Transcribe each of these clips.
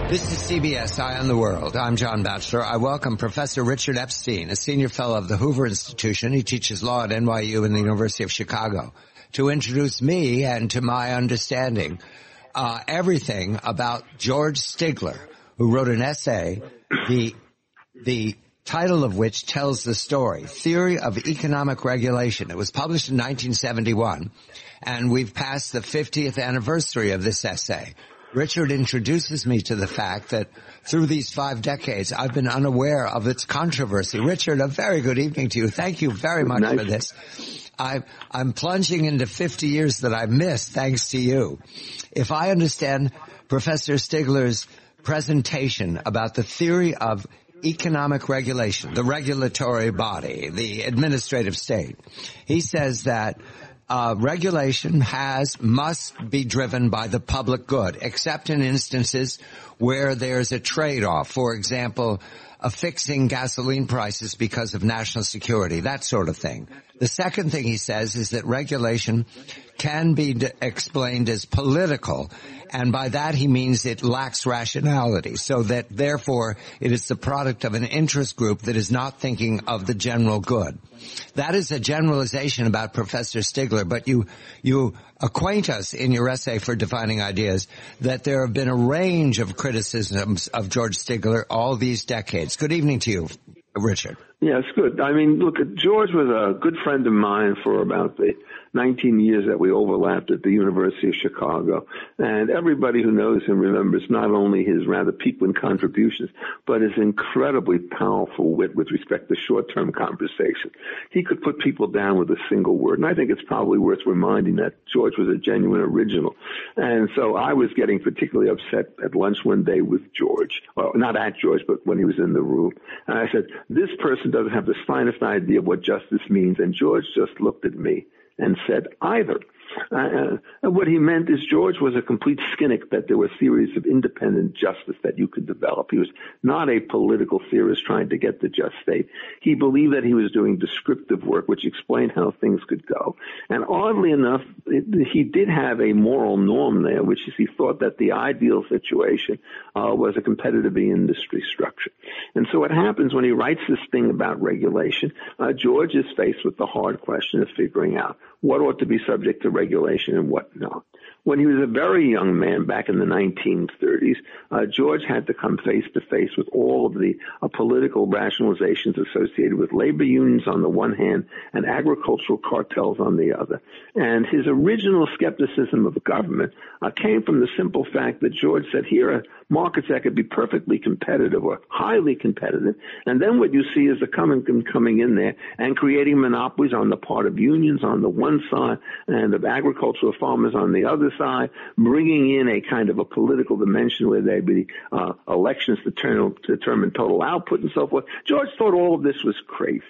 This is CBS Eye on the World. I'm John Batchelor. I welcome Professor Richard Epstein, a senior fellow of the Hoover Institution. He teaches law at NYU and the University of Chicago, to introduce me and to my understanding everything about George Stigler, who wrote an essay, the title of which tells the story, Theory of Economic Regulation. It was published in 1971, and we've passed the 50th anniversary of this essay. Richard introduces me to the fact that through these 5 decades, I've been unaware of its controversy. Richard, a very good evening to you. Thank you very much for this. I'm plunging into 50 years that I missed thanks to you. If I understand Professor Stigler's presentation about the theory of economic regulation, the regulatory body, the administrative state, he says that regulation must be driven by the public good, except in instances where there's a trade-off. For example, fixing gasoline prices because of national security, that sort of thing. The second thing he says is that regulation can be explained as political, and by that he means it lacks rationality, so that therefore it is the product of an interest group that is not thinking of the general good. That is a generalization about Professor Stigler, but you acquaint us in your essay for Defining Ideas that there have been a range of criticisms of George Stigler all these decades. Good evening to you, Richard. Yes, good. I mean, look, George was a good friend of mine for about the 19 years that we overlapped at the University of Chicago. And everybody who knows him remembers not only his rather piquant contributions, but his incredibly powerful wit with respect to short-term conversation. He could put people down with a single word. And I think it's probably worth reminding that George was a genuine original. And so I was getting particularly upset at lunch one day with George. Well, not at George, but when he was in the room. And I said, this person doesn't have the slightest idea of what justice means. And George just looked at me and said, either. What he meant is George was a complete cynic that there were theories of independent justice that you could develop. He was not a political theorist trying to get the just state. He believed that he was doing descriptive work, which explained how things could go. And oddly enough, he did have a moral norm there, which is he thought that the ideal situation was a competitive industry structure. And so what happens when he writes this thing about regulation, George is faced with the hard question of figuring out what ought to be subject to regulation and what not. When he was a very young man back in the 1930s, George had to come face to face with all of the political rationalizations associated with labor unions on the one hand and agricultural cartels on the other. And his original skepticism of government came from the simple fact that George said, here are markets that could be perfectly competitive or highly competitive, and then what you see is the coming in there and creating monopolies on the part of unions on the one side and of agricultural farmers on the other side, bringing in a kind of a political dimension where there'd be elections to determine total output and so forth. George thought all of this was crazy.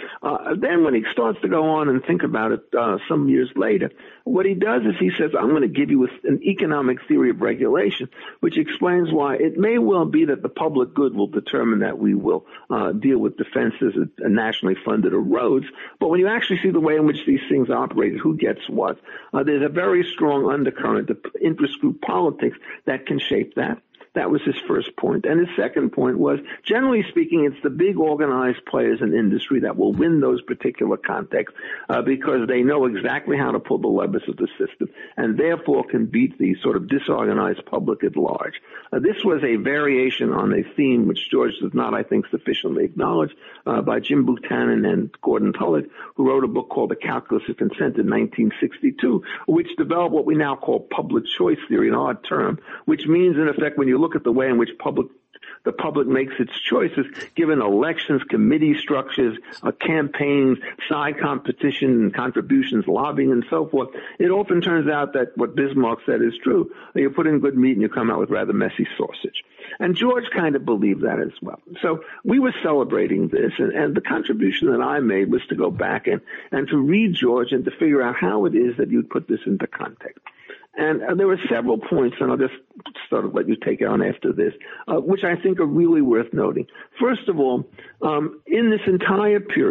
Then when he starts to go on and think about it some years later, what he does is he says, I'm going to give you an economic theory of regulation, which explains why it may well be that the public good will determine that we will deal with defenses and nationally funded roads. But when you actually see the way in which these things operate, who gets what, there's a very strong undercurrent of interest group politics that can shape that. That was his first point. And his second point was, generally speaking, it's the big organized players in industry that will win those particular contexts because they know exactly how to pull the levers of the system and therefore can beat the sort of disorganized public at large. This was a variation on a theme which George does not, I think, sufficiently acknowledge by Jim Buchanan and Gordon Tullock, who wrote a book called The Calculus of Consent in 1962, which developed what we now call public choice theory, an odd term, which means, in effect, when you look at the way in which the public makes its choices, given elections, committee structures, campaigns, side competition and contributions, lobbying, and so forth, it often turns out that what Bismarck said is true. You put in good meat and you come out with rather messy sausage. And George kind of believed that as well. So we were celebrating this, and the contribution that I made was to go back and to read George and to figure out how it is that you'd put this into context. And there were several points, and I'll just sort of let you take it on after this, which I think are really worth noting. First of all, in this entire period,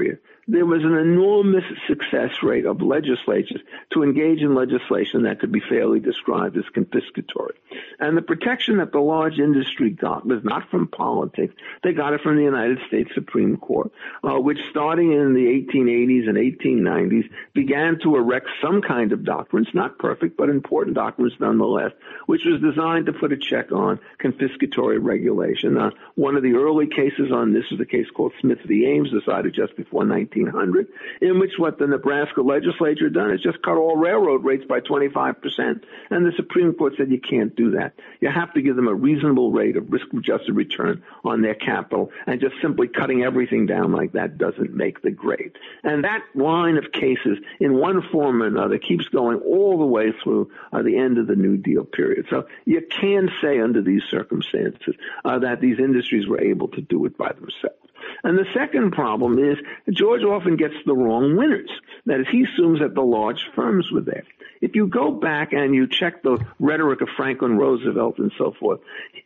there was an enormous success rate of legislatures to engage in legislation that could be fairly described as confiscatory. And the protection that the large industry got was not from politics. They got it from the United States Supreme Court, which starting in the 1880s and 1890s began to erect some kind of doctrines, not perfect, but important doctrines nonetheless, which was designed to put a check on confiscatory regulation. One of the early cases on this is a case called Smith v. Ames, decided just before 1900, in which what the Nebraska legislature had done is just cut all railroad rates by 25%. And the Supreme Court said you can't do that. You have to give them a reasonable rate of risk-adjusted return on their capital, and just simply cutting everything down like that doesn't make the grade. And that line of cases, in one form or another, keeps going all the way through the end of the New Deal period. So you can say under these circumstances that these industries were able to do it by themselves. And the second problem is George often gets the wrong winners. That is, he assumes that the large firms were there. If you go back and you check the rhetoric of Franklin Roosevelt and so forth,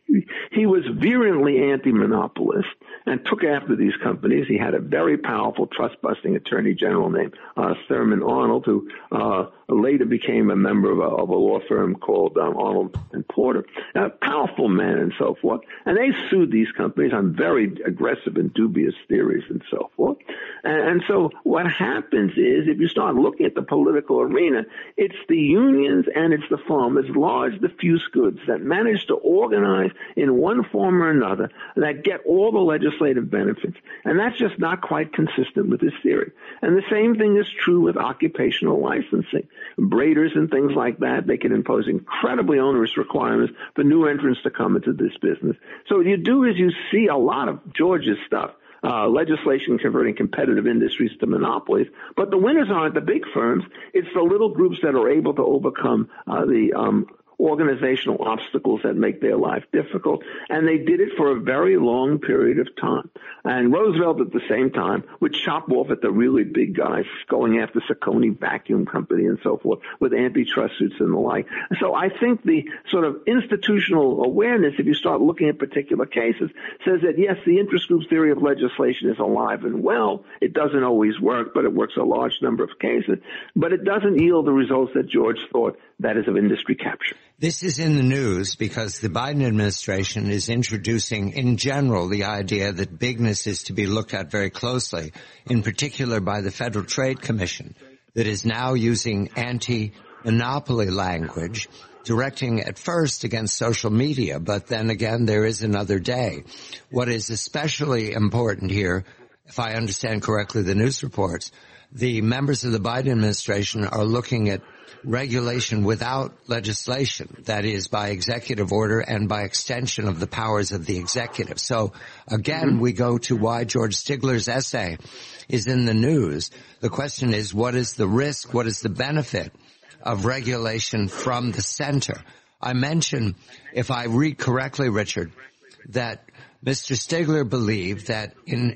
he was virulently anti-monopolist and took after these companies. He had a very powerful trust-busting attorney general named Thurman Arnold, who later became a member of a law firm called Arnold and Porter. A powerful man and so forth. And they sued these companies on very aggressive and dubious theories and so forth. And so what happens is, if you start looking at the political arena, it's the unions and it's the farmers, large diffuse goods, that manage to organize in one form or another that get all the legislative benefits. And that's just not quite consistent with this theory. And the same thing is true with occupational licensing. Braiders and things like that, they can impose incredibly onerous requirements for new entrants to come into this business. So what you do is you see a lot of George's stuff. Legislation converting competitive industries to monopolies. But the winners aren't the big firms. It's the little groups that are able to overcome the organizational obstacles that make their life difficult. And they did it for a very long period of time. And Roosevelt, at the same time, would chop off at the really big guys, going after Saucony Vacuum Company and so forth, with antitrust suits and the like. So I think the sort of institutional awareness, if you start looking at particular cases, says that, yes, the interest group theory of legislation is alive and well. It doesn't always work, but it works a large number of cases. But it doesn't yield the results that George thought, that is, of industry capture. This is in the news because the Biden administration is introducing, in general, the idea that bigness is to be looked at very closely, in particular by the Federal Trade Commission, that is now using anti-monopoly language, directing at first against social media, but then again, there is another day. What is especially important here, if I understand correctly the news reports, the members of the Biden administration are looking at regulation without legislation, that is, by executive order and by extension of the powers of the executive. So, again, we go to why George Stigler's essay is in the news. The question is, what is the risk, what is the benefit of regulation from the center? I mentioned, if I read correctly, Richard, that Mr. Stigler believed that in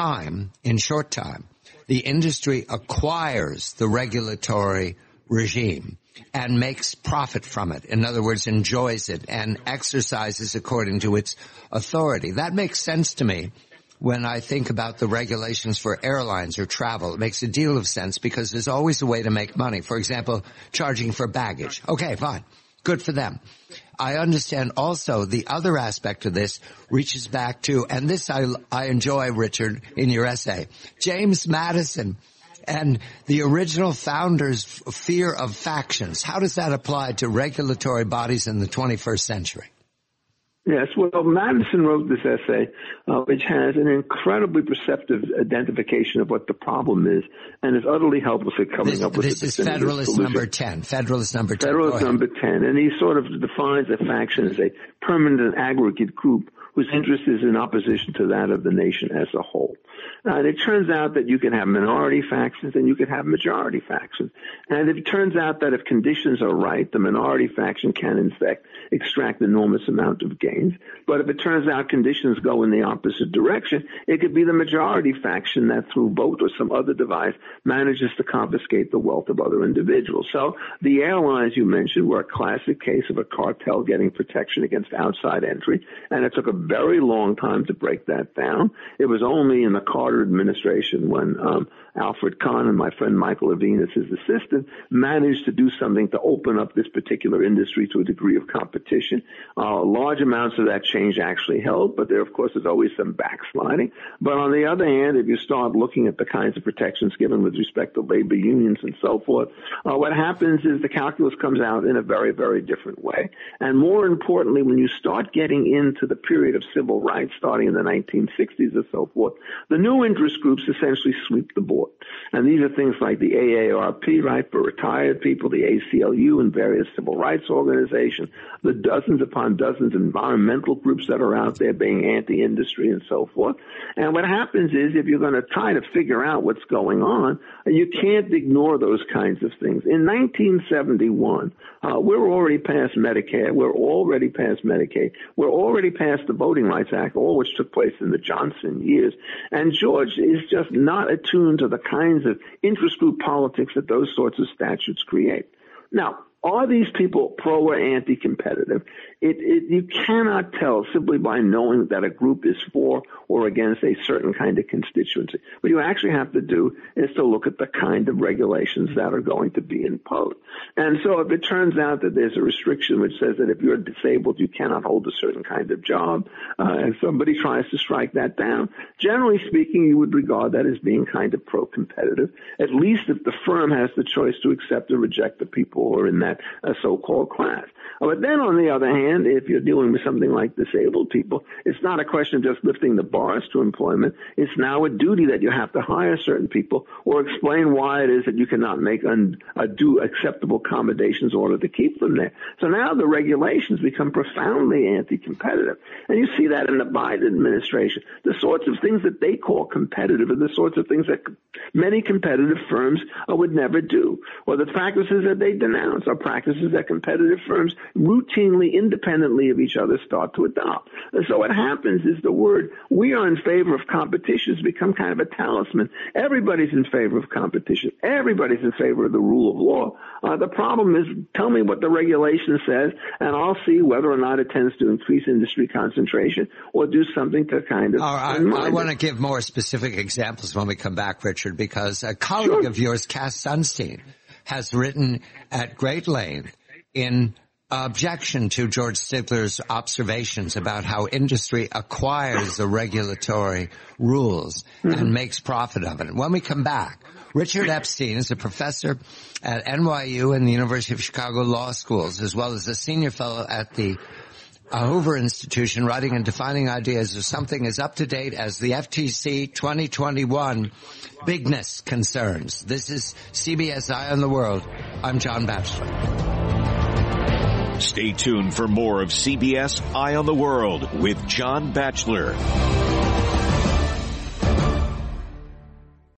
short time, the industry acquires the regulatory regime and makes profit from it. In other words, enjoys it and exercises according to its authority. That makes sense to me when I think about the regulations for airlines or travel. It makes a deal of sense because there's always a way to make money. For example, charging for baggage. Okay, fine. Good for them. I understand also the other aspect of this reaches back to, and this I enjoy, Richard, in your essay, James Madison and the original founders' fear of factions. How does that apply to regulatory bodies in the 21st century? Yes, well, Madison wrote this essay, which has an incredibly perceptive identification of what the problem is, and is utterly helpless at coming up with a definitive solution. This is Federalist number 10. Federalist number 10. Federalist number 10, and he sort of defines a faction as a permanent and aggregate group whose interest is in opposition to that of the nation as a whole. And it turns out that you can have minority factions and you can have majority factions. And it turns out that if conditions are right, the minority faction can, in fact, extract enormous amount of gains. But if it turns out conditions go in the opposite direction, it could be the majority faction that, through vote or some other device, manages to confiscate the wealth of other individuals. So the airlines you mentioned were a classic case of a cartel getting protection against outside entry, and it took a very long time to break that down. It was only in the Carter administration when Alfred Kahn and my friend Michael Levine, as his assistant, managed to do something to open up this particular industry to a degree of competition. Large amounts of that change actually held, but there, of course, is always some backsliding. But on the other hand, if you start looking at the kinds of protections given with respect to labor unions and so forth, what happens is the calculus comes out in a very, very different way. And more importantly, when you start getting into the period of civil rights starting in the 1960s or so forth, the new interest groups essentially sweep the board. And these are things like the AARP, right, for retired people, the ACLU and various civil rights organizations, the dozens upon dozens of environmental groups that are out there being anti-industry and so forth. And what happens is if you're going to try to figure out what's going on, you can't ignore those kinds of things. In 1971, we're already past Medicare. We're already past Medicaid. We're already past the Voting Rights Act, all which took place in the Johnson years. And George is just not attuned to the kinds of interest group politics that those sorts of statutes create. Now, are these people pro or anti-competitive? You cannot tell simply by knowing that a group is for or against a certain kind of constituency. What you actually have to do is to look at the kind of regulations that are going to be imposed. And so if it turns out that there's a restriction which says that if you're disabled, you cannot hold a certain kind of job, and somebody tries to strike that down, generally speaking, you would regard that as being kind of pro-competitive, at least if the firm has the choice to accept or reject the people who are in that so-called class. But then, on the other hand, if you're dealing with something like disabled people, it's not a question of just lifting the bars to employment. It's now a duty that you have to hire certain people or explain why it is that you cannot make do acceptable accommodations in order to keep them there. So now the regulations become profoundly anti-competitive. And you see that in the Biden administration. The sorts of things that they call competitive are the sorts of things that many competitive firms would never do. Or the practices that they denounce are practices that competitive firms routinely, independently of each other, start to adopt. And so what happens is the word, we are in favor of competition, has become kind of a talisman. Everybody's in favor of competition. Everybody's in favor of the rule of law. The problem is, tell me what the regulation says, and I'll see whether or not it tends to increase industry concentration or do something to kind of... I want to give more specific examples when we come back, Richard, because a colleague of yours, Cass Sunstein, has written at great length in objection to George Stigler's observations about how industry acquires the regulatory rules and makes profit of it. When we come back, Richard Epstein is a professor at NYU and the University of Chicago Law Schools, as well as a senior fellow at the Hoover Institution, writing and defining ideas of something as up-to-date as the FTC 2021 bigness concerns. This is CBS Eye on the World. I'm John Batchelor. Stay tuned for more of CBS Eye on the World with John Batchelor.